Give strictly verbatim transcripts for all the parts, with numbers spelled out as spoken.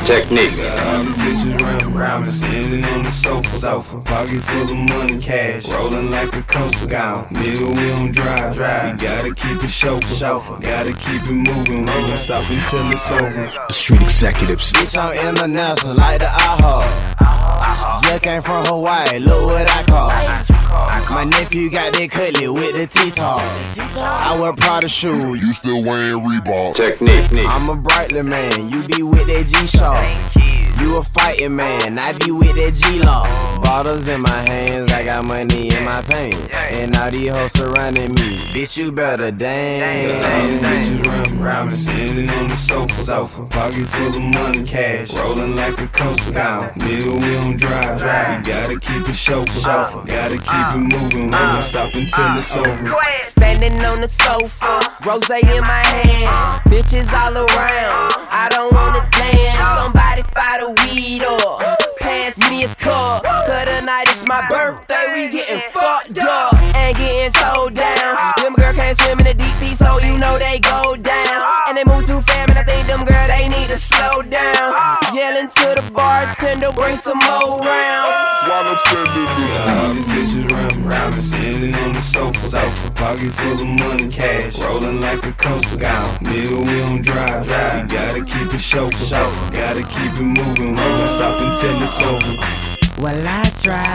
Technique. Got all these bitches round round me, sitting on the sofa, sofa. Pocket full of money, cash, rolling like a coaster. Gone, nigga, we don't drive, drive. We gotta keep it chauffeur, chauffeur. Gotta keep it moving, we won't stop until it's over. The Street Executives. Bitch, I'm international, like the IHOP. Just came from Hawaii, look what I call. My nephew got that cutlet with the T-top. I wear Prada shoes, You still wearing Reebok. Technique. I'm a Brightly man, you be with that G-Shock. You a fighting man, I be with that G-Law. Bottles in my hands, I got money in my pants. And all these hoes surrounding me, bitch, you better dance. Got all these bitches round round me, sitting on the sofa, sofa. Pocket full of money, cash, rolling like a coaster. Gone, nigga, we don't drive, drive. We gotta keep it chauffeur, chauffeur. Gotta keep it moving, we won't stop until it's over. Standing on the sofa, rose in my hand, bitches all around. I don't wanna dance. Somebody fight a weed or pass me a cup. Cause tonight is my birthday, we getting fucked up and getting sold down. Them girl can't swim in the deep sea, so you know they go down. And they move too fast, and I think them girl they need to slow down. Yelling to the bartender, bring some more rounds. Swallow standing. Got all these bitches round round me, sitting on the sofa, sofa. Pocket full of money, cash, rolling like a coaster. Gone, nigga, we don't drive, drive. We gotta keep it chauffeur, chauffeur. Gotta keep it moving, we won't stop until it's over. Well, I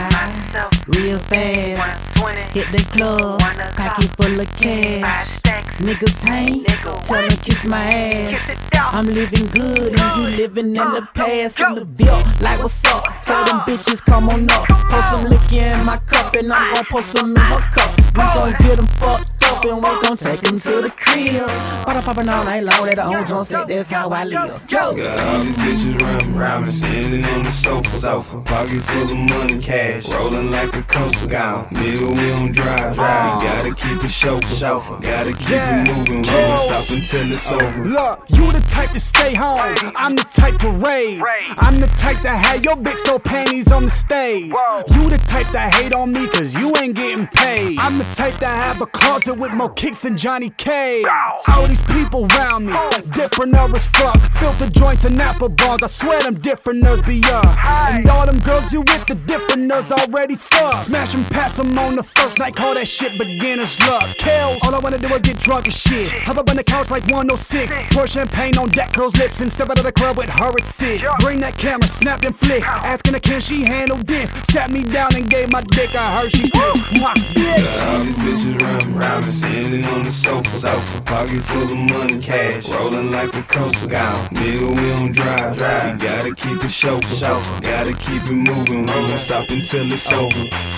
drive real fast, hit the club, pocket full of cash. Niggas hang, tell them kiss my ass. I'm living good and you living in the past. In the Ville, like what's up? Tell them bitches come on up. Pour some liquor in my cup and I'm gon' pour some in her cup. We gon' get them fucked up and we gon' take them to the crib. Bottle poppin' all night long, let the old drum say that's how I live. Yo! Got all these bitches round round me, sitting on the sofa, sofa. Pocket full of money, cash, rolling like a coaster. Gone, nigga, we don't drive, drive. We gotta keep it chauffeur, chauffeur. Gotta keep Yeah. it moving, we won't stop until it's over. Look, you the type to stay home. I'm the type to rave. I'm the type to have your bitch throw panties on the stage. You the type to hate on me cause you ain't getting paid. I'm the type to have a closet with more kicks than Johnny Cage. All these people around me, different as fuck. Filter joints and apple bars, I swear them different nerds be up. And all them girls you with the different nerds already fucked. Smash and pass them on the first night, call that shit beginner's luck. Kills, all I wanna do is get drunk and shit. Hop up on the couch like one oh six. Pour champagne on deck, girls lips and step out of the club with her at six. Bring that camera, snap and flick. Asking her can she handle this. Sat me down and gave my dick a Hershey kiss. Mwah, bitch. Got all these bitches round round me, sitting on the sofa, sofa. Pocket full of money, cash, rolling like a coaster. Gone, nigga, we don't drive, drive. We gotta keep it chauffeur, chauffeur. Gotta keep it moving, we won't stop until it's over.